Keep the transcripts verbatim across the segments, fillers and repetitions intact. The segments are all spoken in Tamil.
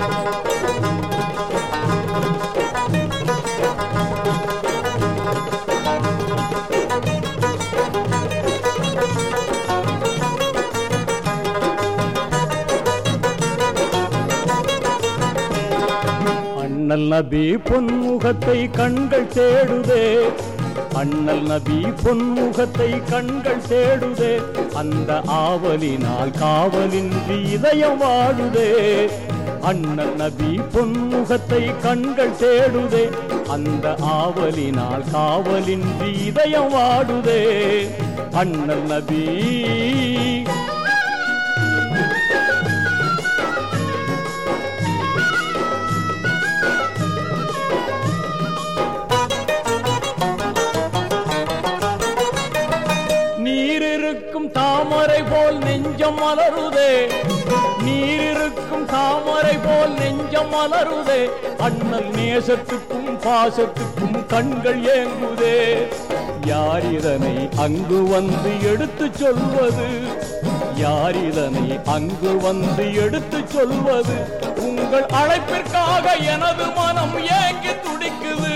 அண்ணல் நபி பொன்முகத்தை கண்கள் தேடுதே, அண்ணல் நபி பொன்முகத்தை கண்கள் தேடுதே, அந்த ஆவலினால் காவலின்றி இதயம் வாடுதே. அண்ணல் நபி பொன்முகத்தை கண்கள் தேடுதே, அந்த ஆவலினால் காவலின்றி இதயம் வாடுதே. அண்ணல் நபி நீரிருக்கும் தாமரை போல் நெஞ்சம் மலருதே, நீரிருக்கும் தாமரை போல் நெஞ்சம் மலருதே, அண்ணல் நேசத்துக்கும் பாசத்துக்கும் கண்கள் ஏங்குதே. யார் இதனை அங்கு வந்து எடுத்து சொல்வது, யார் இதனை அங்கு வந்து எடுத்து சொல்வது, உங்கள் அழைப்பிற்காக எனது மனம் ஏங்கி துடிக்குது,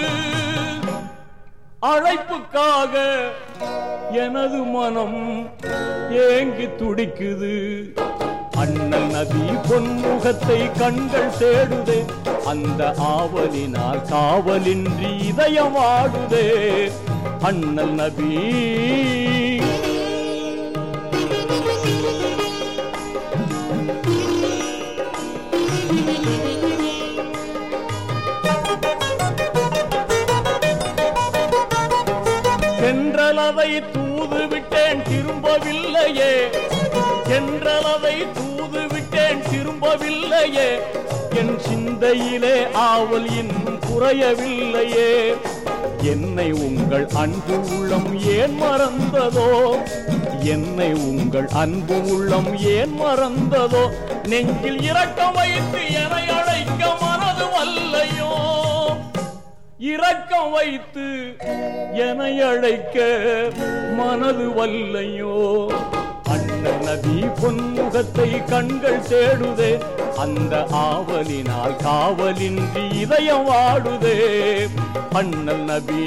அழைப்புக்காக எனது மனம் ஏங்கி துடிக்குது. அண்ணல் நபி பொன்முகத்தை கண்கள் தேடுதே, அந்த ஆவலினால் காவலின்றி இதயம் வாடுதே. அண்ணல் நபி சென்றலதை தூது விட்டேன் திரும்பவில்லையே, சென்றலதை தூது விட்டேன் திரும்பவில்லையே, என் சிந்தையிலே ஆவல் இன்னும் குறையவில்லையே. என்னை உங்கள் அன்பு உள்ளம் ஏன் மறந்ததோ, என்னை உங்கள் அன்பு உள்ளம் ஏன் மறந்ததோ, நெஞ்சில் இரக்கம் வைத்து என்னை அழைக்க மனது வல்லையோ, இரக்கம் வைத்து என்னை அழைக்க மனது வல்லையோ. அண்ணல் நபி பொன்முகத்தை கண்கள் தேடுதே, அந்த ஆவலினால் காவலின்றி இதயம் வாடுதே. அண்ணல் நபி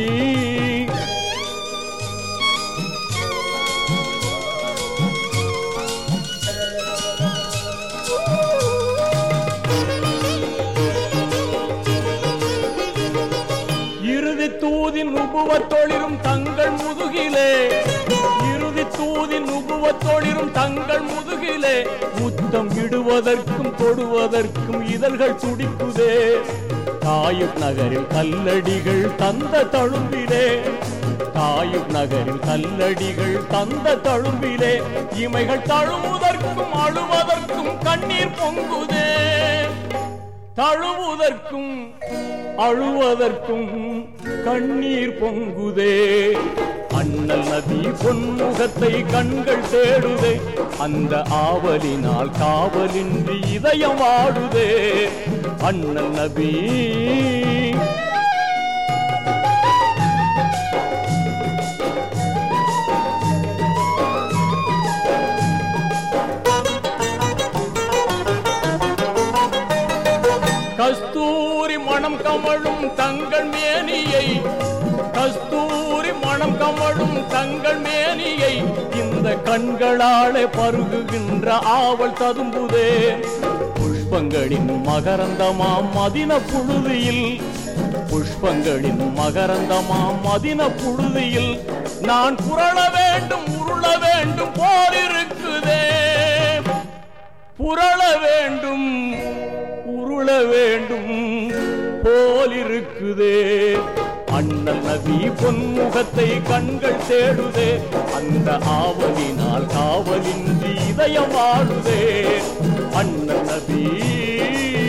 இறுதி தூதின் உபுவத்தொழிரும் தங்கள் முதுகிலே, இறுதி தூதின் உபுவத்தொழிரும் தங்கள் முதுகிலே, முத்தம் இடுவதற்கும் தொடுவதற்கும் இதழ்கள் துடிக்குதே. தாயூப் நகரில் கல்லடிகள் தந்த தழும்பிலே, தாயூப் நகரில் கல்லடிகள் தந்த தழும்பிலே, இமைகள் தழுவுவதற்கும் அழுவதற்கும் கண்ணீர் பொங்குதே, தழுவுவதற்கும் அழுவதற்கும் கண்ணீர் பொங்குதே. அண்ணல் நபி பொன்முகத்தை கண்கள் தேடுதே, அந்த ஆவலினால் காவலின்றி இதயம் வாடுதே. அண்ணல் நபி கஸ்தூரி மணம் கமழும் தங்கள் மேனியை, கஸ்தூரி மணம் கமழும் தங்கள் மேனியை, இந்த கண்களாலே பருகுகின்ற ஆவல் ததும்புதே. புஷ்பங்களின் மகரந்தமாம் மதின புழுதியில், புஷ்பங்களின் மகரந்தமாம் மதின புழுதியில், நான் புரள வேண்டும் உருள வேண்டும் போலிருக்குதே, புரள வேண்டும் உருள வேண்டும் போலிருக்குதே. அண்ணல் நபி பொன்முகத்தை கண்கள் தேடுதே, அந்த ஆவலினால் காவலின்றி இதயம் வாடுதே. அண்ணல் நபி